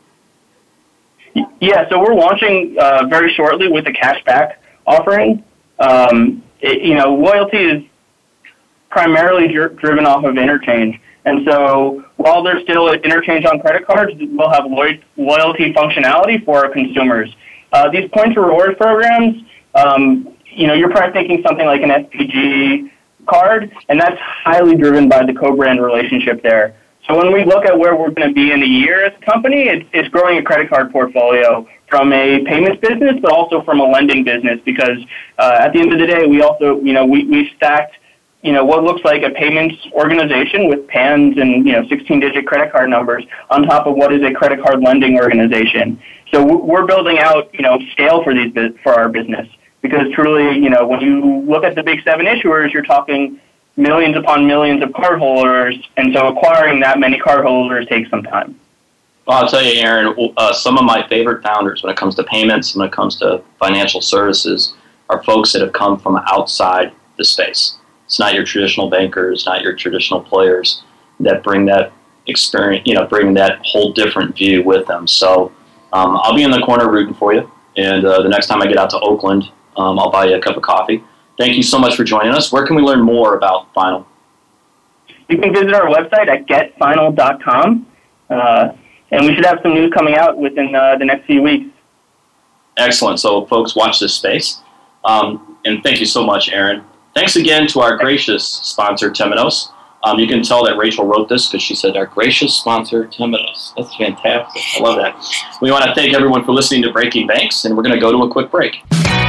Yeah, so we're launching uh, very shortly with a cashback offering. Um, it, you know, loyalty is primarily dri- driven off of interchange. And so while there's still interchange on credit cards, we'll have lo- loyalty functionality for our consumers. Uh, these points and rewards programs, um, you know, you're probably thinking something like an S P G card, and that's highly driven by the co-brand relationship there. So when we look at where we're going to be in a year as a company, it's, it's growing a credit card portfolio from a payments business, but also from a lending business, because uh, at the end of the day, we also, you know, we, we stacked, you know, what looks like a payments organization with P A Ns and, you know, sixteen-digit credit card numbers on top of what is a credit card lending organization. So we're building out, you know, scale for these for our business, because truly, you know, when you look at the big seven issuers, you're talking millions upon millions of cardholders, and so acquiring that many cardholders takes some time. Well, I'll tell you, Aaron, uh, some of my favorite founders when it comes to payments, when it comes to financial services, are folks that have come from outside the space. It's not your traditional bankers, not your traditional players that bring that experience, you know, bring that whole different view with them. So um, I'll be in the corner rooting for you, and uh, the next time I get out to Oakland, um, I'll buy you a cup of coffee. Thank you so much for joining us. Where can we learn more about Final? You can visit our website at get final dot com, uh, and we should have some news coming out within uh, the next few weeks. Excellent. So, folks, watch this space. Um, and thank you so much, Aaron. Thanks again to our gracious sponsor, Temenos. Um, you can tell that Rachel wrote this because she said our gracious sponsor, Temenos. That's fantastic. I love that. We want to thank everyone for listening to Breaking Banks, and we're going to go to a quick break.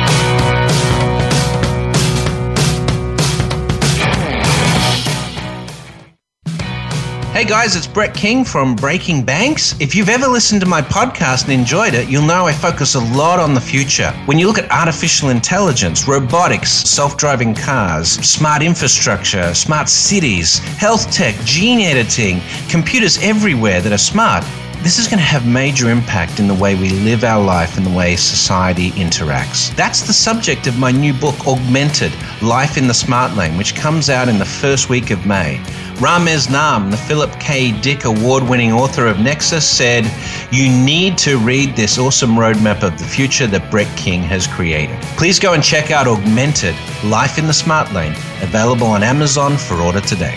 Hey guys, it's Brett King from Breaking Banks. If you've ever listened to my podcast and enjoyed it, you'll know I focus a lot on the future. When you look at artificial intelligence, robotics, self-driving cars, smart infrastructure, smart cities, health tech, gene editing, computers everywhere that are smart, this is going to have major impact in the way we live our life and the way society interacts. That's the subject of my new book, Augmented, Life in the Smart Lane, which comes out in the first week of May. Ramez Nam, the Philip K. Dick award-winning author of Nexus, said, "You need to read this awesome roadmap of the future that Brett King has created." Please go and check out Augmented, Life in the Smart Lane, available on Amazon for order today.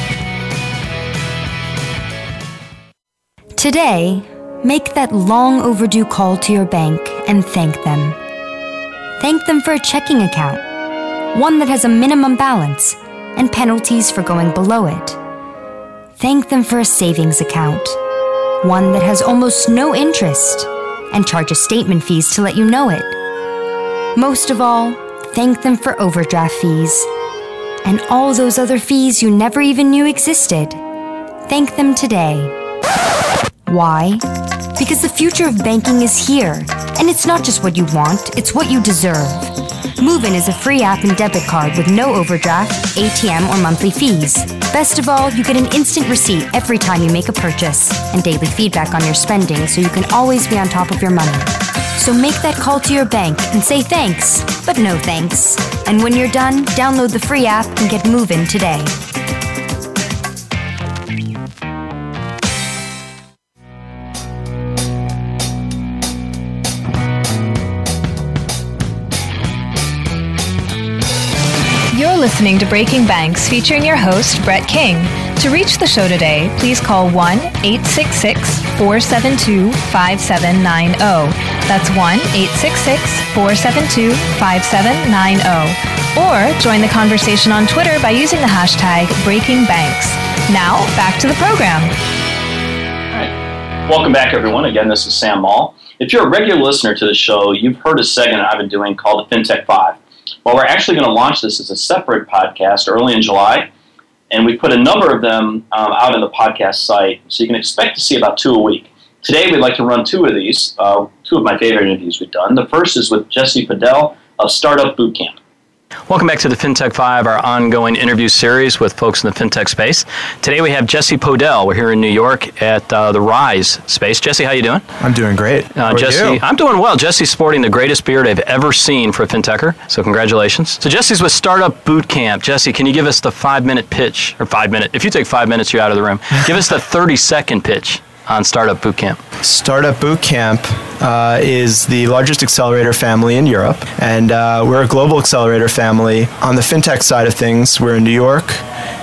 Today, make that long overdue call to your bank and thank them. Thank them for a checking account, one that has a minimum balance and penalties for going below it. Thank them for a savings account, one that has almost no interest and charges statement fees to let you know it. Most of all, thank them for overdraft fees and all those other fees you never even knew existed. Thank them today. Why? Because the future of banking is here, and it's not just what you want, it's what you deserve. Moven is a free app and debit card with no overdraft, A T M, or monthly fees. Best of all, you get an instant receipt every time you make a purchase and daily feedback on your spending so you can always be on top of your money. So make that call to your bank and say thanks, but no thanks. And when you're done, download the free app and get Moven today. You're listening to Breaking Banks featuring your host, Brett King. To reach the show today, please call one eight six six, four seven two, five seven nine zero. That's one eight six six, four seven two, five seven nine zero. Or join the conversation on Twitter by using the hashtag Breaking Banks. Now, back to the program. All right. Welcome back, everyone. Again, this is Sam Maul. If you're a regular listener to the show, you've heard a segment I've been doing called the FinTech Five. Well, we're actually going to launch this as a separate podcast early in July, and we put a number of them um, out on the podcast site, so you can expect to see about two a week. Today, we'd like to run two of these, uh, two of my favorite interviews we've done. The first is with Jesse Podell of Startup Bootcamp. Welcome back to the FinTech Five, our ongoing interview series with folks in the FinTech space. Today we have Jesse Podell. We're here in New York at uh, the Rise space. Jesse, how you doing? I'm doing great. Uh, how Jesse, are you? I'm doing well. Jesse's sporting the greatest beard I've ever seen for a FinTecher, so congratulations. So Jesse's with Startup Bootcamp. Jesse, can you give us the five-minute pitch, or five-minute, if you take five minutes, you're out of the room. Give us the thirty-second pitch on Startup Bootcamp. Startup Bootcamp uh, is the largest accelerator family in Europe, and uh, we're a global accelerator family. On the fintech side of things, we're in New York,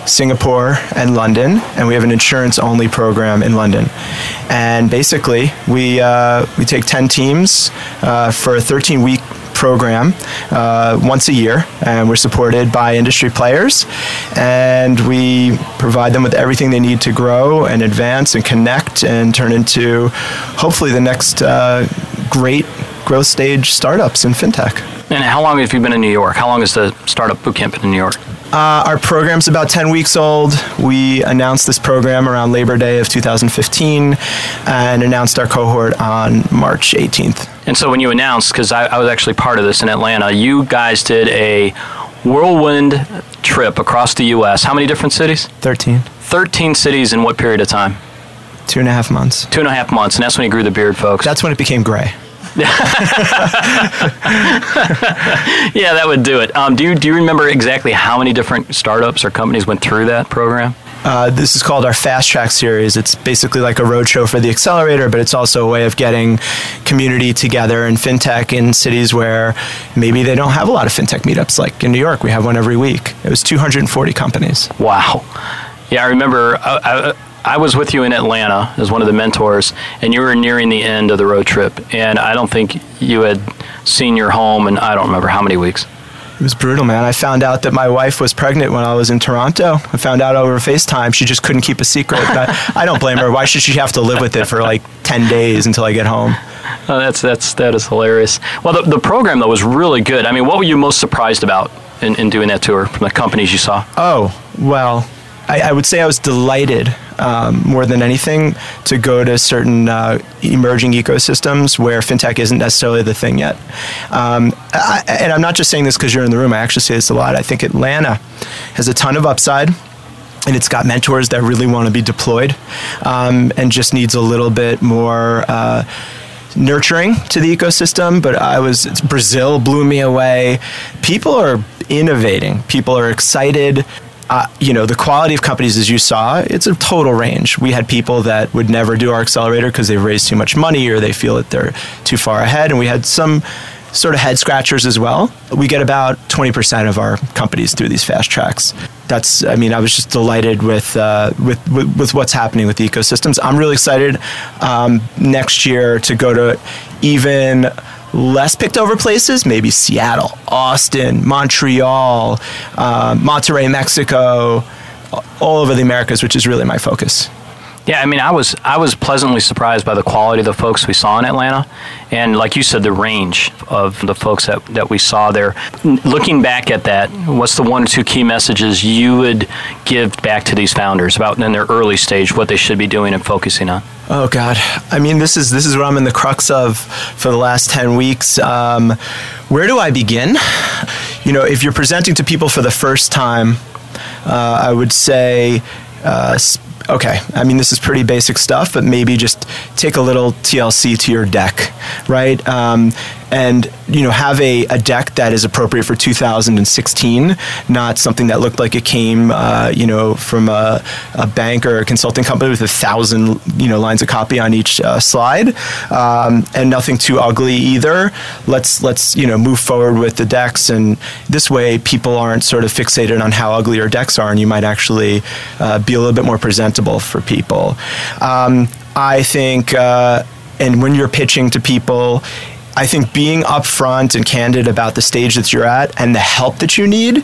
Singapore, and London, and we have an insurance-only program in London. And basically, we uh, we take ten teams uh, for a thirteen-week program uh, once a year, and we're supported by industry players, and we provide them with everything they need to grow and advance and connect and turn into hopefully the next uh, great growth stage startups in fintech. And how long have you been in New York? How long is the Startup Bootcamp in New York? Uh, our program's about ten weeks old. We announced this program around Labor Day of two thousand fifteen and announced our cohort on March eighteenth. And so when you announced, because I, I was actually part of this in Atlanta, you guys did a whirlwind trip across the U S. How many different cities? thirteen. thirteen cities in what period of time? Two and a half months. Two and a half months, and that's when you grew the beard, folks. That's when it became gray. Yeah, that would do it. Um, do you do you remember exactly how many different startups or companies went through that program? Uh, this is called our Fast Track series. It's basically like a roadshow for the accelerator, but it's also a way of getting community together in fintech in cities where maybe they don't have a lot of fintech meetups. Like in New York, we have one every week. It was two hundred forty companies. Wow. Yeah, I remember I, I, I was with you in Atlanta as one of the mentors, and you were nearing the end of the road trip, and I don't think you had seen your home in I don't remember how many weeks. It was brutal, man. I found out that my wife was pregnant when I was in Toronto. I found out over FaceTime. She just couldn't keep a secret. I, I don't blame her. Why should she have to live with it for like ten days until I get home? Oh, that's that's that is hilarious. Well, the, the program, though, was really good. I mean, what were you most surprised about in, in doing that tour from the companies you saw? Oh, well, I, I would say I was delighted um, more than anything to go to certain uh, emerging ecosystems where fintech isn't necessarily the thing yet. Um, I, and I'm not just saying this because you're in the room. I actually say this a lot. I think Atlanta has a ton of upside, and it's got mentors that really want to be deployed um, and just needs a little bit more uh, nurturing to the ecosystem. But I was Brazil blew me away. People are innovating. People are excited. Uh, you know, the quality of companies, as you saw, it's a total range. We had people that would never do our accelerator because they've raised too much money or they feel that they're too far ahead. And we had some sort of head scratchers as well. We get about twenty percent of our companies through these fast tracks. That's, I mean, I was just delighted with, uh, with, with, with what's happening with the ecosystems. I'm really excited um, next year to go to even less picked over places, maybe Seattle, Austin, Montreal, uh, Monterrey, Mexico, all over the Americas, which is really my focus. Yeah, I mean, I was I was pleasantly surprised by the quality of the folks we saw in Atlanta, and like you said, the range of the folks that, that we saw there. Looking back at that, what's the one or two key messages you would give back to these founders about in their early stage, what they should be doing and focusing on? Oh God, I mean, this is this is what I'm in the crux of for the last ten weeks. Um, where do I begin? You know, if you're presenting to people for the first time, uh, I would say. Uh, Okay, I mean, this is pretty basic stuff, but maybe just take a little T L C to your deck, right? Um, and, you know, have a, a deck that is appropriate for two thousand sixteen, not something that looked like it came, uh, you know, from a, a bank or a consulting company with a thousand, you know, lines of copy on each uh, slide, um, and nothing too ugly either. Let's, let's, you know, move forward with the decks, and this way people aren't sort of fixated on how ugly your decks are, and you might actually uh, be a little bit more presentable for people. Um, I think, uh, and when you're pitching to people, I think being upfront and candid about the stage that you're at and the help that you need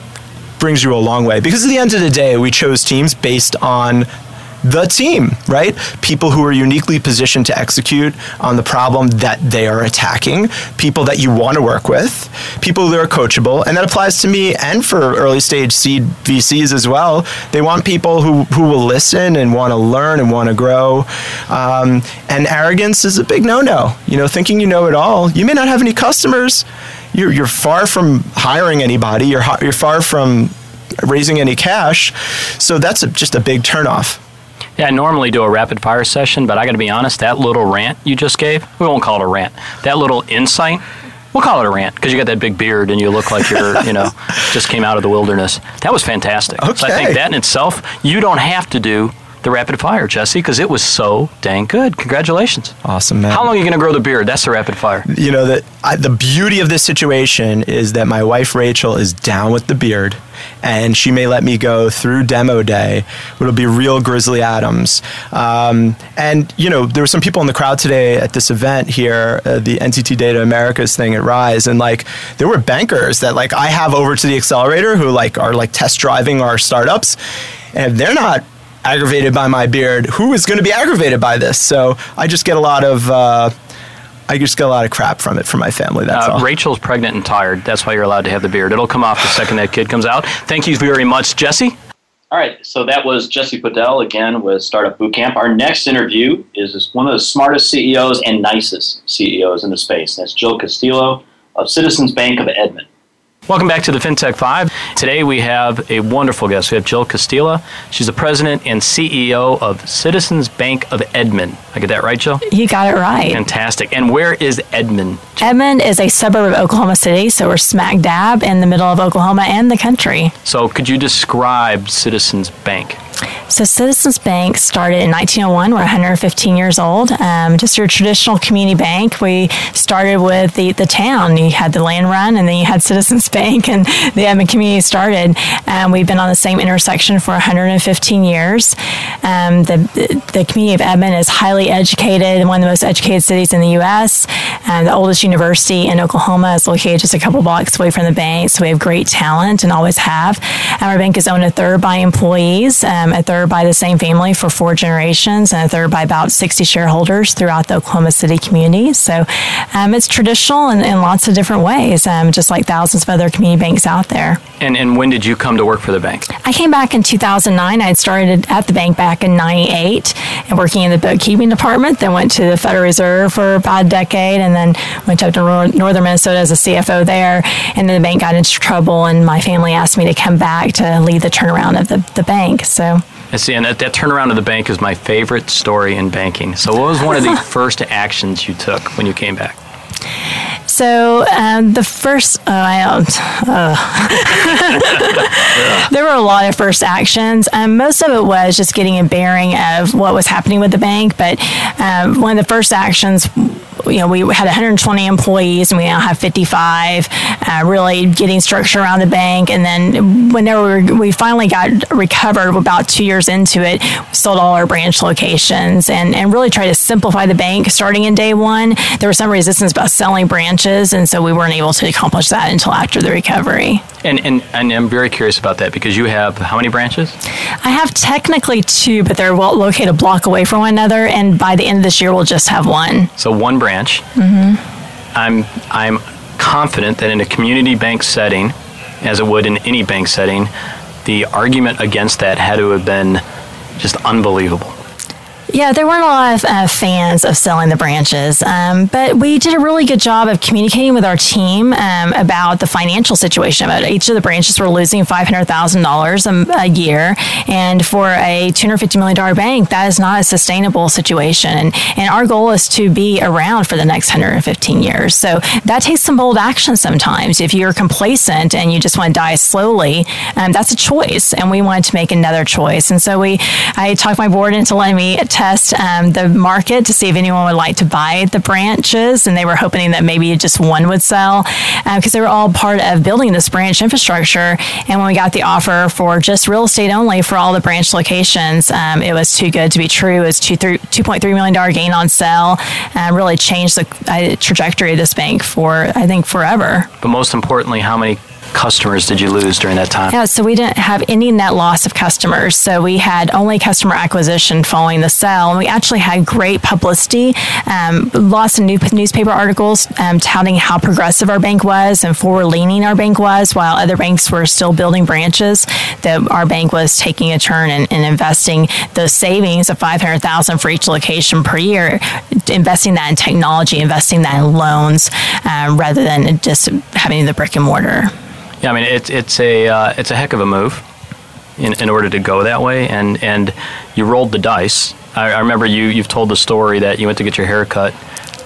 brings you a long way. Because at the end of the day, we chose teams based on the team, right? People who are uniquely positioned to execute on the problem that they are attacking, people that you want to work with, people that are coachable, and that applies to me and for early stage seed V Cs as well. They want people who, who will listen and want to learn and want to grow. Um, and arrogance is a big no-no. You know, thinking you know it all. You may not have any customers. You're, you're far from hiring anybody. You're, you're far from raising any cash. So that's a, just a big turnoff. Yeah, I normally do a rapid fire session, but I got to be honest, that little rant you just gave, we won't call it a rant. That little insight, we'll call it a rant because you got that big beard and you look like you're, you know, just came out of the wilderness. That was fantastic. Okay. So I think that in itself, you don't have to do the rapid fire, Jesse, because it was so dang good. Congratulations. Awesome, man. How long are you going to grow the beard? That's the rapid fire. You know, the, I, the beauty of this situation is that my wife, Rachel, is down with the beard, and she may let me go through demo day. It'll be real Grizzly Adams. Um, and, you know, there were some people in the crowd today at this event here, uh, the N T T Data Americas thing at Rise, and, like, there were bankers that, like, I have over to the accelerator who, like, are, like, test driving our startups, and if they're not aggravated by my beard, who is going to be aggravated by this? So I just get a lot of... Uh, I just get a lot of crap from it from my family, that's uh, all. Rachel's pregnant and tired. That's why you're allowed to have the beard. It'll come off the second that kid comes out. Thank you very much, Jesse. All right, so that was Jesse Podell again with Startup Bootcamp. Our next interview is one of the smartest C E Os and nicest C E Os in the space. That's Jill Castillo of Citizens Bank of Edmond. Welcome back to the FinTech Five. Today we have a wonderful guest. We have Jill Castillo. She's the president and C E O of Citizens Bank of Edmond. I get that right, Jill? You got it right. Fantastic. And where is Edmond? Edmond is a suburb of Oklahoma City, so we're smack dab in the middle of Oklahoma and the country. So could you describe Citizens Bank? So Citizens Bank started in nineteen oh one. We're one hundred fifteen years old. Um, just your traditional community bank. We started with the, the town. You had the land run, and then you had Citizens Bank, and the Edmond community started. Um, we've been on the same intersection for one hundred fifteen years. Um, the, the community of Edmond is highly educated, one of the most educated cities in the U S Um, the oldest university in Oklahoma is located just a couple blocks away from the bank, so we have great talent and always have. Um, our bank is owned a third by employees, um, a third by the same family for four generations, and a third by about sixty shareholders throughout the Oklahoma City community. So um, it's traditional in, in lots of different ways, um, just like thousands of other community banks out there. And and when did you come to work for the bank? I came back in two thousand nine. I had started at the bank back in ninety-eight and working in the bookkeeping department, then went to the Federal Reserve for about a decade, and then went up to northern Minnesota as a C F O there. And then the bank got into trouble, and my family asked me to come back to lead the turnaround of the, the bank. So I see, and that, that turnaround of the bank is my favorite story in banking. So what was one of the first actions you took when you came back? So um, the first, uh, I, uh, there were a lot of first actions. Um, most of it was just getting a bearing of what was happening with the bank. But um, one of the first actions, you know, we had one hundred twenty employees, and we now have fifty-five. Uh, really getting structure around the bank, and then whenever we, we finally got recovered, about two years into it, we sold all our branch locations, and and really tried to simplify the bank. Starting in day one, there was some resistance about selling branches, and so we weren't able to accomplish that until after the recovery. And and and I'm very curious about that, because you have how many branches? I have technically two, but they're well located a block away from one another, and by the end of this year, we'll just have one. So one branch. Mm-hmm. I'm I'm confident that in a community bank setting, as it would in any bank setting, the argument against that had to have been just unbelievable. Yeah, there weren't a lot of uh, fans of selling the branches, um, but we did a really good job of communicating with our team um, about the financial situation. About each of the branches were losing five hundred thousand dollars a year, and for a two hundred fifty million dollars bank, that is not a sustainable situation. And, and our goal is to be around for the next one hundred fifteen years. So that takes some bold action sometimes. If you're complacent and you just want to die slowly, um, that's a choice, and we wanted to make another choice. And so we, I talked my board into letting me test um, the market to see if anyone would like to buy the branches, and they were hoping that maybe just one would sell, because uh, they were all part of building this branch infrastructure. And when we got the offer for just real estate only for all the branch locations, um, it was too good to be true. It was two point three million dollars gain on sale, and really changed the uh, trajectory of this bank for, I think, forever. But most importantly, how many customers did you lose during that time? Yeah, so we didn't have any net loss of customers. So we had only customer acquisition following the sale. And we actually had great publicity, um, lots of new newspaper articles um, touting how progressive our bank was and forward-leaning our bank was, while other banks were still building branches, that our bank was taking a turn and, and investing those savings of five hundred thousand dollars for each location per year, investing that in technology, investing that in loans, uh, rather than just having the brick and mortar. Yeah, I mean, it's it's a uh, it's a heck of a move in, in order to go that way, and, and you rolled the dice. I, I remember you you've told the story that you went to get your hair cut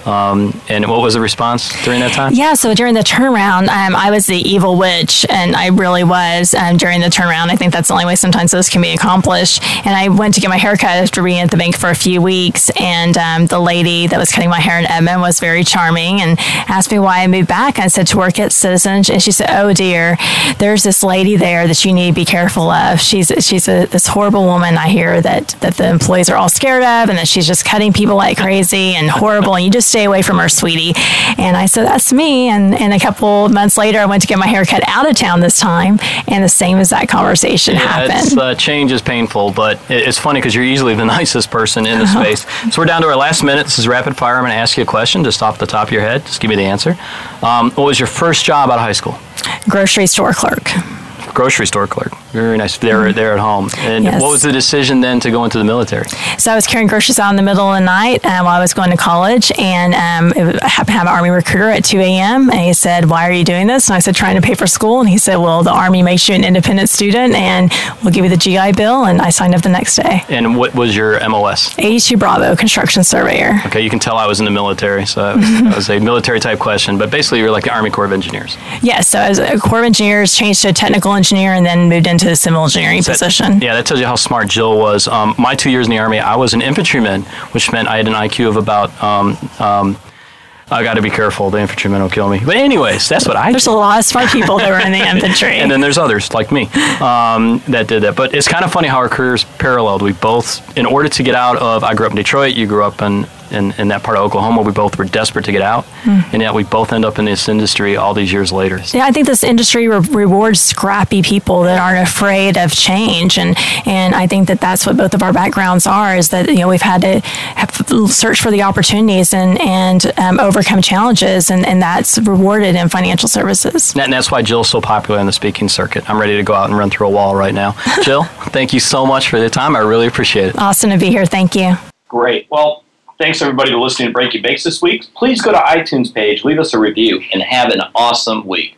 Um, and what was the response during that time? Yeah, so during the turnaround, um, I was the evil witch, and I really was. Um, during the turnaround, I think that's the only way sometimes those can be accomplished. And I went to get my hair cut after being at the bank for a few weeks, and um, the lady that was cutting my hair in Edmond was very charming and asked me why I moved back. I said to work at Citizens, and she said, "Oh dear, there's this lady there that you need to be careful of. She's she's a, this horrible woman. I hear that that the employees are all scared of, and that she's just cutting people like crazy and horrible. And you just stay away from her, sweetie." And I said, "That's me." And and a couple months later, I went to get my hair cut out of town this time, and the same as that conversation yeah, happened. It's, uh, change is painful, but it's funny because you're easily the nicest person in the space. So we're down to our last minute. This is rapid fire. I'm going to ask you a question just off the top of your head. Just give me the answer. Um, what was your first job out of high school? Grocery store clerk. Grocery store clerk. Very nice. There, mm-hmm. there at home. And yes. What was the decision then to go into the military? So I was carrying groceries out in the middle of the night um, while I was going to college, and um, it, I happened to have an Army recruiter at two a.m. and he said, "Why are you doing this?" And I said, "Trying to pay for school." And he said, "Well, the Army makes you an independent student, and we'll give you the G I Bill." And I signed up the next day. And what was your M O S? eighty-two Bravo, construction surveyor. Okay, you can tell I was in the military, so that was, that was a military type question. But basically, you're like the Army Corps of Engineers. Yes, so I was a Corps of Engineers, changed to a technical engineer, and then moved into a civil engineering so position. That, yeah, that tells you how smart Jill was. Um, my two years in the Army, I was an infantryman, which meant I had an I Q of about, um, um, I got to be careful, the infantrymen will kill me. But anyways, that's what I There's did. a lot of smart people that were in the infantry. And then there's others like me um, that did that. But it's kind of funny how our careers paralleled. We both, in order to get out of, I grew up in Detroit, you grew up in In, in that part of Oklahoma, we both were desperate to get out, mm. and yet we both end up in this industry all these years later. Yeah, I think this industry re- rewards scrappy people that aren't afraid of change, and and I think that that's what both of our backgrounds are. Is that you know we've had to have, search for the opportunities and and um, overcome challenges, and, and that's rewarded in financial services. And that's why Jill's so popular in the speaking circuit. I'm ready to go out and run through a wall right now. Jill, thank you so much for the time. I really appreciate it. Awesome to be here. Thank you. Great. Well. Thanks, everybody, for listening to Breaking Banks this week. Please go to iTunes page, leave us a review, and have an awesome week.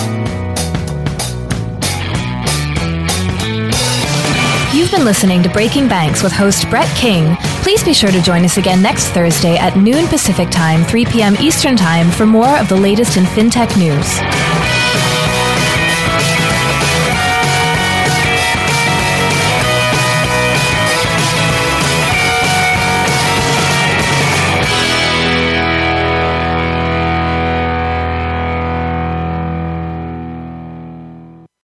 You've been listening to Breaking Banks with host Brett King. Please be sure to join us again next Thursday at noon Pacific Time, three p.m. Eastern Time for more of the latest in fintech news.